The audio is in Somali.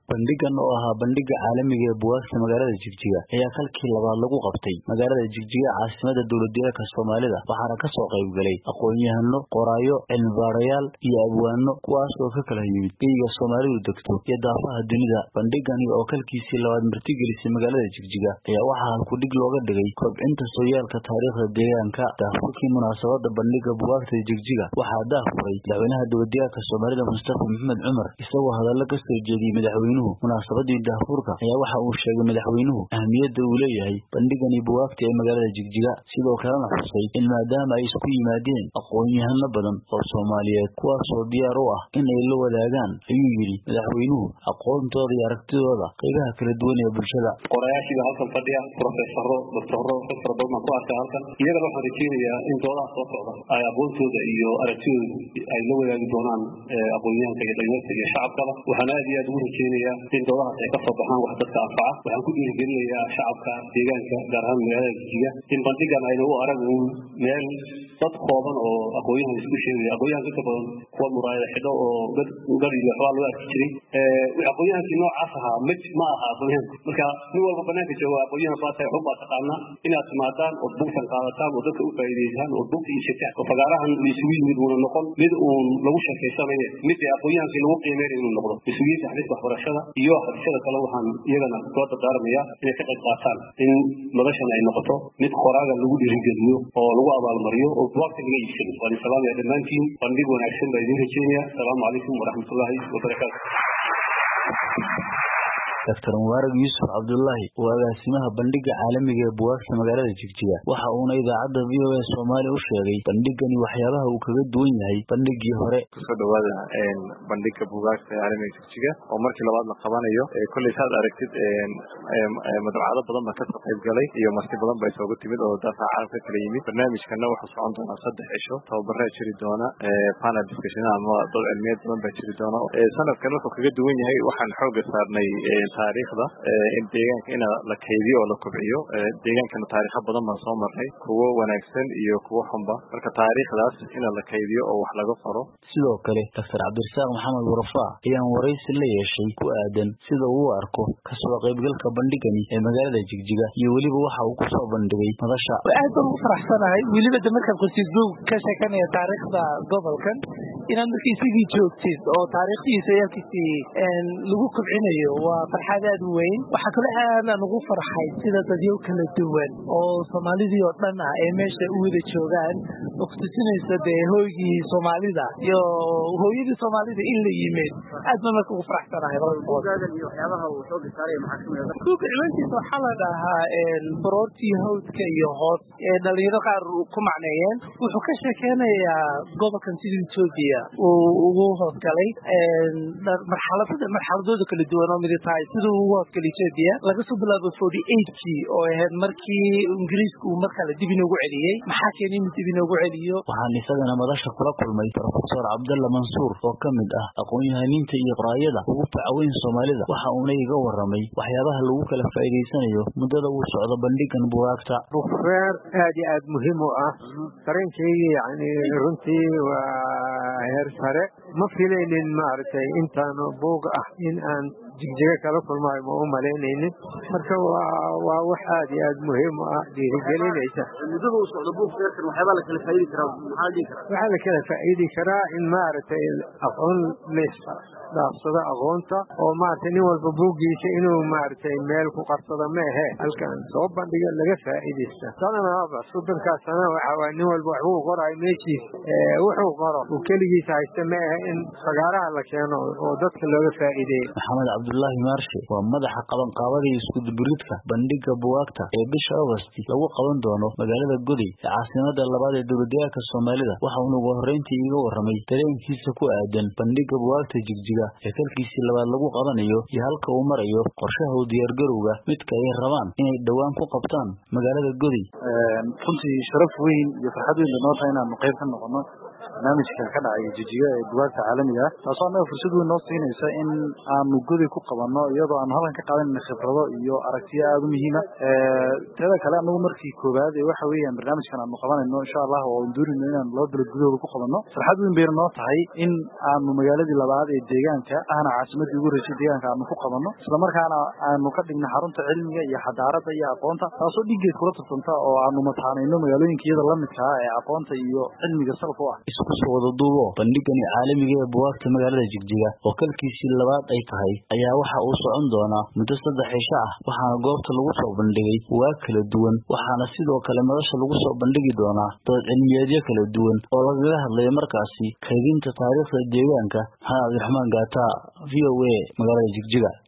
Bandhigan oo ahaa bandhiga caalamiga ee buugaagta magaalada Jigjiga ayaa kalkii labaad lagu qabtay magaalada Jigjiga caasimadda dowladda Soomaalida waxaana ka soo qayb galay aqoon-yahano, qoraayo, cilmi-baarayaal iyo abwaano kuwaas oo ka kala yimid geeyiga Soomaalidu degto iyo daafaha dunida. Bandhigani oo kalkiisii labaad martigelisay magaalada Jigjiga ayaa waxaa halku-dhig looga dhigay kobcinta sooyaalka taariikhda deegaanka. Daafurkii munaasabadda bandhiga buugaagta Jigjiga waxaa daafuray madaxweynaha dowladda Soomaalida Mustafa Maxamed Cumar isagoo hadallo ka soo jeediyay madaxweynuhu. Munaasabadii daafurka ayaa waxa uu sheegay madaxweynuhu ahmiyadda uu leeyahay bandhigani buugaagta ee magaalada Jigjiga, sidoo kalena xusay in maadaama ay isku yimaadeen aqoon-yahano badan oo Soomaaliyeed kuwaas oo diyaar u ah in ay la wadaagaan, ayuu yidhi madaxweynuhu, aqoontooda iyo aragtidooda qaybaha kala duwan ee bulshada. Qorayaashiga halkan fadhiya, profesoro, doctoro, dad badan ku arkay halkan. Iyagana waxaan rajeynayaa in doodaha soo socda ay aqoontooda iyo aragtidooda ay la wadaagi doonaan aqoon-yahanka iyo dhalinyarada iyo shacabkaba. Waxaan aad iyo aad ugu rajeynayaa in doodahaas ay ka soo baxaan wax dadka anfaca. Waxaan ku dhiirigelinayaa shacabka deegaanka gaar ahaan magaalada Jigjiga in bandhigan ayna u aragin meel dad kooban oo aqoon-yahan isku sheegaya. Aqoon-yahanka inta badan kuwa muraayada xidho oo gari iyo waxbaa loo arki jiray. Aqoon-yahankii noocaas ahaa ma aha aqoon-yahanku. Marka nin walba banaanka jooga aqoon-yahan baa tahay, xub baa taqaanaa inaad timaadaan oo buugtan qaadataan oo dadka u faa'iidaysaan oo buugta iyo shirka oo fagaarahan isugu yimid uuna noqon mid uun lagu sheekaysanayo, mid aqoon-yahankii lagu qiimeynayo inuu noqdo. Isugiisa xadiiska waxbarashada iyo xadiisyada kale waxaan iyagana soo dardaarmayaa inay ka qayb qaataan in madashan ay noqoto mid qoraaga lagu dhiirigeliyo oo lagu abaalmariyo oo buugta laga iibsado. Waan salaamaya dhammaantiin, bandhig wanaagsan baa idin rajeynaya. Asalaamu calaykum waraxmatullaahi wabarakaatu. Dr. Mubarak Yusuf Abdullahi waa agaasimaha bandhiga caalamiga ee buugaagta magaalada Jigjiga waxa uuna idaacadda VOA Soomaali u sheegay bandhigani waxyaabaha uu kaga duwan yahay bandhigii hore. Soo dhawaada bandhiga buugaagta caalamiga Jigjiga oo markii labaad la qabanayo kulli saad aragtid madalcado badan baa ka soo qayb galay iyo marti badan baa soo timid oo daafaca caalamka kala yimid. Barnaamijkana wuxuu socon doonaa 3 cisho, tababaro jiri doona, panel discussion ama dood cilmiyeed badan baa jiri doona. Sanadkan wuxuu kaga duwan yahay waxaan xoogga saarnay taariikhda in deegaanka in la kaydiyo oo la kobciyo. Deegaankana taariikh badan baan soo marnay, kuwo wanaagsan iyo kuwo xunba. Marka taariikhdaas in la kaydiyo oo wax laga qoro. Sidoo kale Dr. Cabdirasaaq Maxamed Warfaa ayaan wareysi la yeeshay ku aadan sida uu arko ka soo qaybgalka bandhigani ee magaalada Jigjiga iyo weliba waxa uu ku soo bandhigay madasha. Aad baan u faraxsanahay weliba markaan qosiisbuug ka sheekanaya taariikhda gobolkan inaad markii sidii joogtid oo taariikhdiisa yaalkiisii lagu kobcinayo waa farxad aad u weyn. Waxa kale aan ugu farxay sida dadyo kala duwan oo Soomaalidii oo dhan ah ee meesha u wada joogaan oo ku tusinaysa hooygii Soomaalida iyo hooyadii Soomaalida in la yimid. Aad baan ugu faraxsanahay buugaadan iyo waxyaabaha uu soo gaaray maxaa kamid ah buugga ciwaankiisa waxaa la dhahaa baroortii hawdka iyo hoos ee dhalinyaro qaar ku macneeyeen. Wuxuu ka sheekeynayaa gobolkan sida Itoobiya uu ugu hoosgalay marxaladooda kala duwan oo midtahay sidoo uu hoosgalay Itoobiya laga soo bilaabo 48kii oo ahayd markii Ingiriisku markale dib inoogu celiyay. Maxaa keenay in dib inoogu celiyo? Waxaan isagana madasha kula kulmay Professor Cabdalla Mansuur oo ka mid ah aqoon-yahaniinta iyo qoraayada ugu facaweyn Soomaalida. Waxa uu iga waramay waxyaabaha lagu kala faa'iideysanayo muddada uu socdo bandhigan buugaagta. Buugfeer aad iyo aad muhiim u ah dareenkayga runtii waa heer sare. Ma filaynin maaragtay intaan buug ah in aan Jigjiga kala kulmaayo ma u malaynaynin. Marka waa wax aad iyo aad muhiim u ah dhiirigelinaysa. muddada uu socdo buugfeerkan waxyaaba la kala faa'iidi karaa maxaa dhici karaa? Waxaa la kala faa'iidi karaa in maaragtay aqoon dhaafsado aqoonta oo maaragtay nin walba buuggiisa inuu maaragtay meel ku qarsado ma ahe halkan soo bandhiga laga faa'iideysta. Sanadaba 30 sano waxa nin walba wax uu qoray meeshiis wuxuu qoro uu kaligiisa haysta ma ahe in fagaaraha la keeno oo dadka looga faa'iideeyo. Maxamed Abdullahi Maarshe waa madaxa qabanqaabada isku duburidka bandhiga buugaagta ee bisha August lagu qaban doono magaalada Goday ee caasimadda labaad ee dowladda Soomaalida. Waxa uu ugu horreyntii iga waramay dareenkiisa ku aadan bandhiga buugaagta Jigjiga ee kalkiisii labaad lagu qabanayo iyo halka uu marayo qorshaha u diyaargarowga midka ay rabaan inay dhawaan ku qabtaan magaalada Goday. Runtii sharaf weyn iyo farxad weyn noo tahay inaan qayb ka noqono barnaamijka ka dhacaya Jigjiga ee buugaagta caalamiga ah taasoo anaga fursad weyn noo siinaysa in aanu gudi ku qabanno iyadoo aan halkan ka qaadanayno khibrado iyo aragtiyo aad u muhiim ah tada kale anagu markii koobaad waxa weeyaan barnaamijkan aanu qabanayno insha Allah oo doonayno inaan loo dilo gudahooda ku qabanno farxad weyn bay noo tahay in aanu magaaladii labaad ee deegaanka ahna caasimadii ugu horeysay deegaanka aanu ku qabanno isla markaana aanu ka dhigno xarunta cilmiga iyo xadaarada iyo aqoonta taasoo dhigeed kula tartanta oo aanu mataanayno magaalooyinka iyada la midka ah ee aqoonta iyo cilmiga salka u ah isku soo wada duubo bandhigani caalamiga ee buugaagta magaalada Jigjiga oo kalkiisii labaad ay tahay ayaa waxa uu socon doonaa muddo 3 cisho ah waxaana goobta lagu soo bandhigay buugaag kala duwan waxaana sidoo kale madasha lagu soo bandhigi doonaa dood cilmiyeedyo kala duwan oo laga hadlayo markaasi kaydinta taariikhda deegaanka Abdiraxmaan Gaata VOA magaalada Jigjiga